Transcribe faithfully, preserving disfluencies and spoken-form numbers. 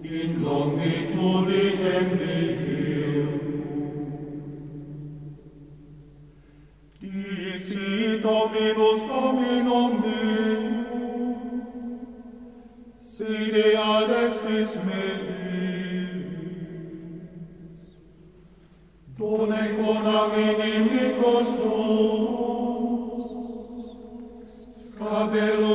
in longitudinem Deo. Disi Dominus Dominum meo, sede ad extris meis, done conam inimicos tuos, scabello